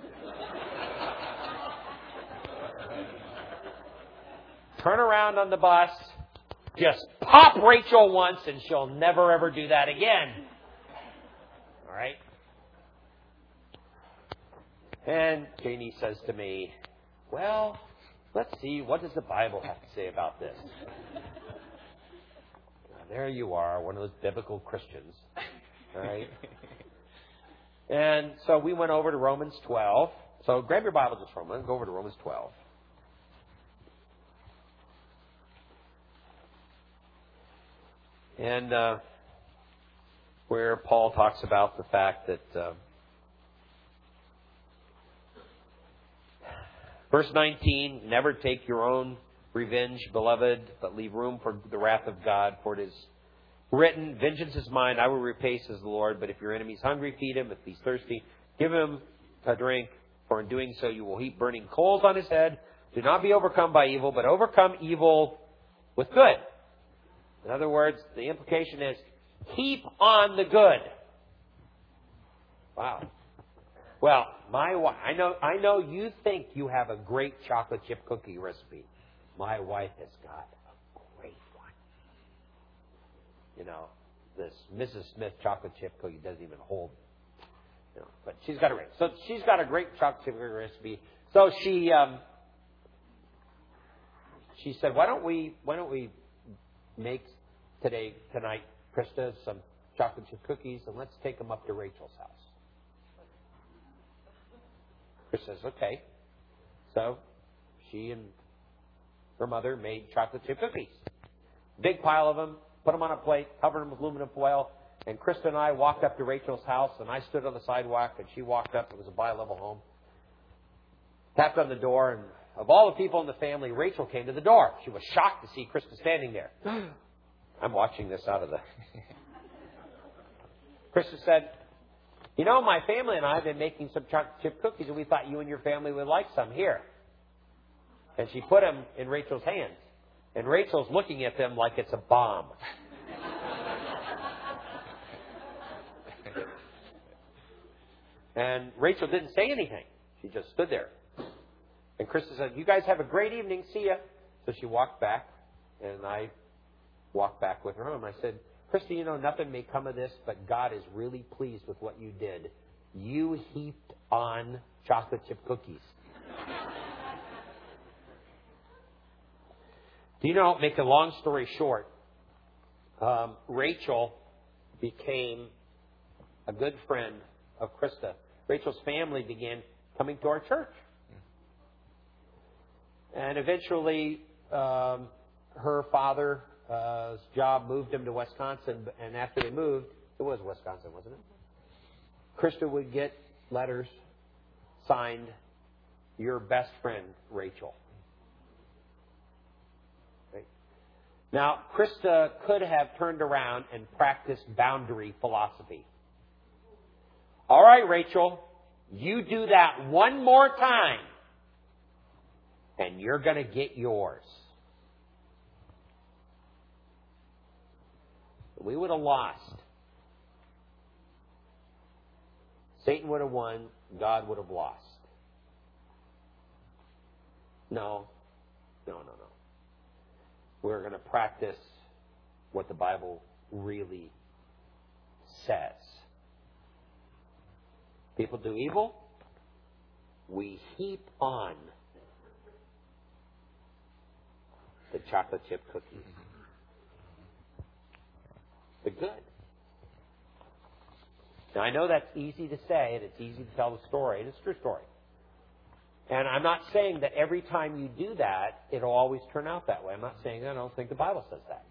Turn around on the bus, just pop Rachel once, and she'll never ever do that again. All right? And Janie says to me, well, let's see, what does the Bible have to say about this? And there you are, one of those biblical Christians. All right? And so we went over to Romans twelve. So grab your Bible just for a moment. Go over to Romans twelve. And uh, where Paul talks about the fact that... Uh, Verse nineteen, never take your own revenge, beloved, but leave room for the wrath of God. For it is written, vengeance is mine, I will repay, says the Lord. But if your enemy is hungry, feed him. If he's thirsty, give him a drink. For in doing so, you will heap burning coals on his head. Do not be overcome by evil, but overcome evil with good. In other words, the implication is, heap on the good. Wow. Well, my wife, I know, I know you think you have a great chocolate chip cookie recipe. My wife has got a great one. You know, this Missus Smith chocolate chip cookie doesn't even hold. You know, but she's got a great. So she's got a great chocolate chip cookie recipe. So she, um, she said, "Why don't we, why don't we make today, tonight, Krista, some chocolate chip cookies, and let's take them up to Rachel's house." Chris says, okay. So she and her mother made chocolate chip cookies. Big pile of them, put them on a plate, covered them with aluminum foil. And Krista and I walked up to Rachel's house, and I stood on the sidewalk, and she walked up. It was a bi-level home. Tapped on the door, and of all the people in the family, Rachel came to the door. She was shocked to see Krista standing there. I'm watching this out of the... Krista said, you know, my family and I have been making some chocolate chip cookies, and we thought you and your family would like some. Here. And she put them in Rachel's hands. And Rachel's looking at them like it's a bomb. And Rachel didn't say anything. She just stood there. And Krista said, you guys have a great evening. See ya. So she walked back, and I walked back with her home. I said, Krista, you know, nothing may come of this, but God is really pleased with what you did. You heaped on chocolate chip cookies. Do you know, make a long story short, um, Rachel became a good friend of Krista. Rachel's family began coming to our church. And eventually, um, her father's uh, job moved him to Wisconsin. And after they moved, it was Wisconsin, wasn't it? Krista would get letters signed, your best friend, Rachel. Right? Now, Krista could have turned around and practiced boundary philosophy. All right, Rachel, you do that one more time, and you're going to get yours. We would have lost. Satan would have won. God would have lost. No. No, no, no. We're going to practice what the Bible really says. People do evil. We heap on the chocolate chip cookies. The good. Now, I know that's easy to say, and it's easy to tell the story, and it's a true story. And I'm not saying that every time you do that, it'll always turn out that way. I'm not saying that. I don't think the Bible says that.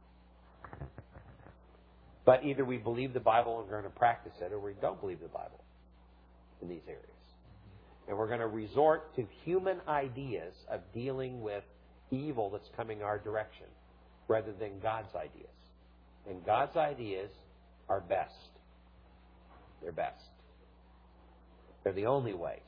But either we believe the Bible and we're going to practice it, or we don't believe the Bible in these areas. And we're going to resort to human ideas of dealing with evil that's coming our direction, rather than God's ideas. And God's ideas are best. They're best. They're the only ways.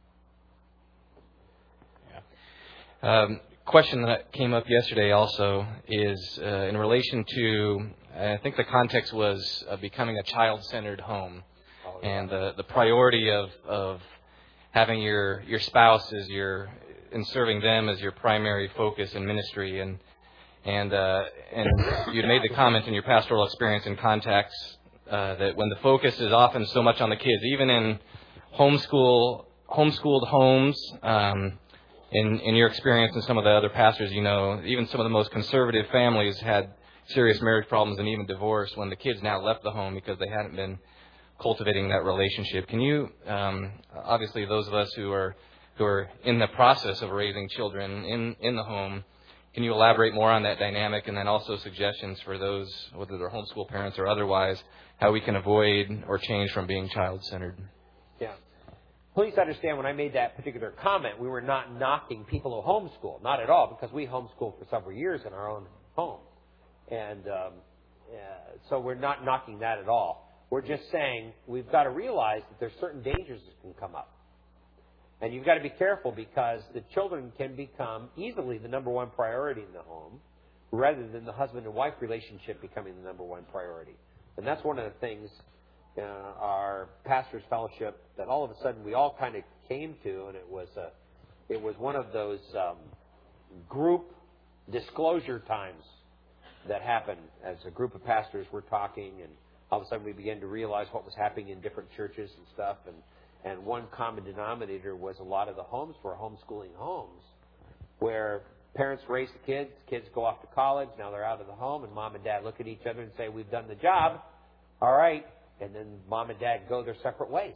Yeah. Um, question that came up yesterday also is uh, in relation to, I think the context was uh, becoming a child-centered home. Oh, yeah. And the, the priority of, of having your, your spouse as your, and serving them as your primary focus in ministry. And And uh, and you made the comment in your pastoral experience and contacts uh, that when the focus is often so much on the kids, even in homeschool homeschooled homes, um, in in your experience and some of the other pastors, you know, even some of the most conservative families had serious marriage problems and even divorce when the kids now left the home because they hadn't been cultivating that relationship. Can you, um, obviously, those of us who are who are in the process of raising children in in the home, can you elaborate more on that dynamic, and then also suggestions for those, whether they're homeschool parents or otherwise, how we can avoid or change from being child-centered? Yeah. Please understand, when I made that particular comment, we were not knocking people who homeschool. Not at all, because we homeschooled for several years in our own home. And um, uh, so we're not knocking that at all. We're just saying we've got to realize that there's certain dangers that can come up. And you've got to be careful, because the children can become easily the number one priority in the home, rather than the husband and wife relationship becoming the number one priority. And that's one of the things uh, our pastors' fellowship that all of a sudden we all kind of came to, and it was a, it was one of those um, group disclosure times that happened as a group of pastors were talking, and all of a sudden we began to realize what was happening in different churches and stuff. And And one common denominator was a lot of the homes were homeschooling homes where parents raise the kids, kids go off to college, now they're out of the home, and mom and dad look at each other and say, we've done the job, all right, and then mom and dad go their separate ways.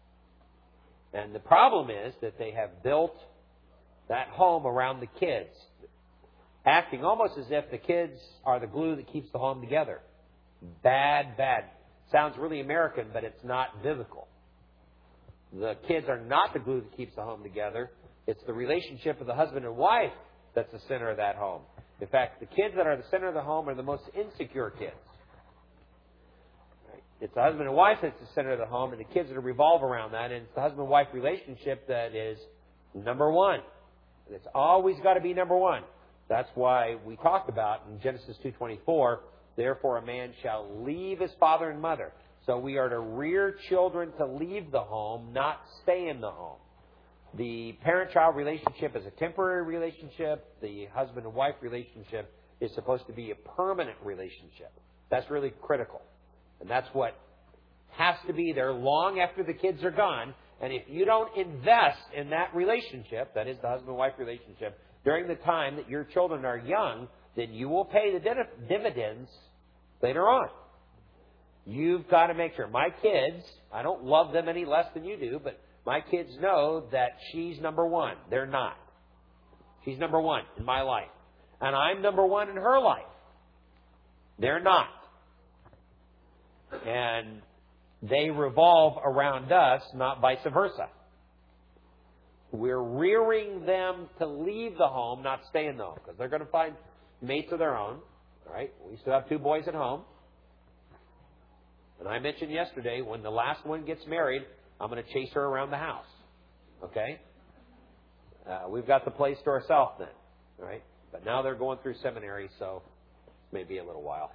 And the problem is that they have built that home around the kids, acting almost as if the kids are the glue that keeps the home together. Bad, bad. Sounds really American, but it's not biblical. The kids are not the glue that keeps the home together. It's the relationship of the husband and wife that's the center of that home. In fact, the kids that are the center of the home are the most insecure kids. Right? It's the husband and wife that's the center of the home, and the kids that revolve around that. And it's the husband-wife relationship that is number one. And it's always got to be number one. That's why we talked about in Genesis two twenty-four, therefore a man shall leave his father and mother. So we are to rear children to leave the home, not stay in the home. The parent-child relationship is a temporary relationship. The husband and wife relationship is supposed to be a permanent relationship. That's really critical. And that's what has to be there long after the kids are gone. And if you don't invest in that relationship, that is the husband-wife relationship, during the time that your children are young, then you will pay the dividends later on. You've got to make sure. My kids, I don't love them any less than you do, but my kids know that she's number one. They're not. She's number one in my life. And I'm number one in her life. They're not. And they revolve around us, not vice versa. We're rearing them to leave the home, not stay in the home, because they're going to find mates of their own. All right? We still have two boys at home. And I mentioned yesterday, when the last one gets married, I'm going to chase her around the house. Okay? Uh, we've got the place to ourselves then. All right? But now they're going through seminary, so maybe a little while.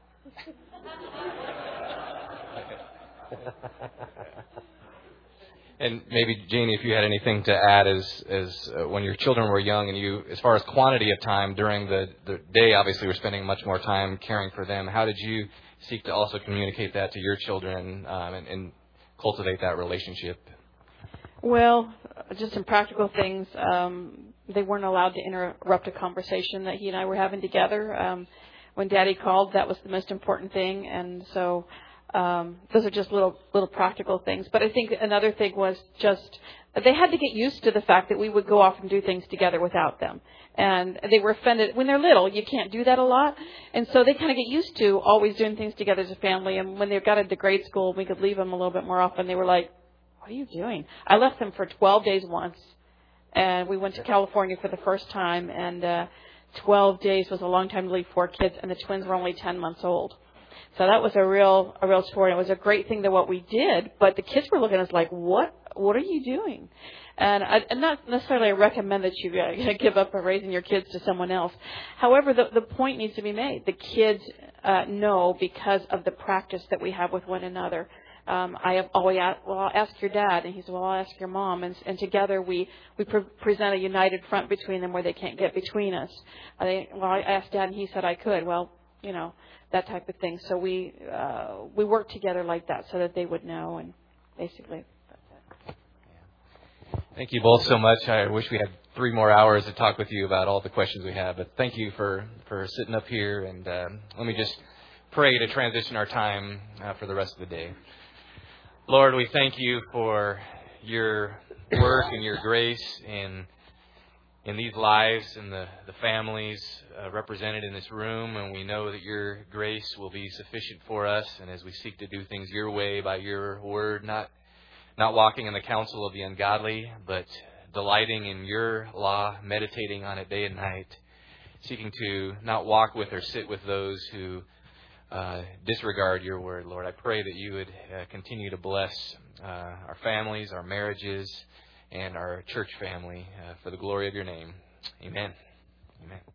And maybe, Janie, if you had anything to add as as uh, when your children were young and you, as far as quantity of time during the, the day, obviously we're spending much more time caring for them. How did you seek to also communicate that to your children um, and, and cultivate that relationship? Well, just some practical things. Um, they weren't allowed to interrupt a conversation that he and I were having together. Um, when Daddy called, that was the most important thing. And so um, those are just little little practical things. But I think another thing was just they had to get used to the fact that we would go off and do things together without them. And they were offended. When they're little, you can't do that a lot. And so they kind of get used to always doing things together as a family. And when they got into grade school, we could leave them a little bit more often. They were like, what are you doing? I left them for twelve days once. And we went to California for the first time. And uh, twelve days was a long time to leave four kids. And the twins were only ten months old. So that was a real a real story. It was a great thing that what we did. But the kids were looking at us like, what? What are you doing? And I, and not necessarily I recommend that you uh, give up raising your kids to someone else. However, the, the point needs to be made. The kids uh, know because of the practice that we have with one another. Um, I have always asked, well, I'll ask your dad, and he said, well, I'll ask your mom, and, and together we we pre- present a united front between them where they can't get between us. I think, well, I asked Dad, and he said I could. Well, you know, that type of thing. So we uh, we work together like that so that they would know, and basically. Thank you both so much. I wish we had three more hours to talk with you about all the questions we have, but thank you for, for sitting up here. And um, let me just pray to transition our time uh, for the rest of the day. Lord, we thank you for your work and your grace in in these lives and the, the families uh, represented in this room. And we know that your grace will be sufficient for us. And as we seek to do things your way by your word, not Not walking in the counsel of the ungodly, but delighting in your law, meditating on it day and night, seeking to not walk with or sit with those who uh, disregard your word, Lord. I pray that you would uh, continue to bless uh, our families, our marriages, and our church family uh, for the glory of your name. Amen. Amen.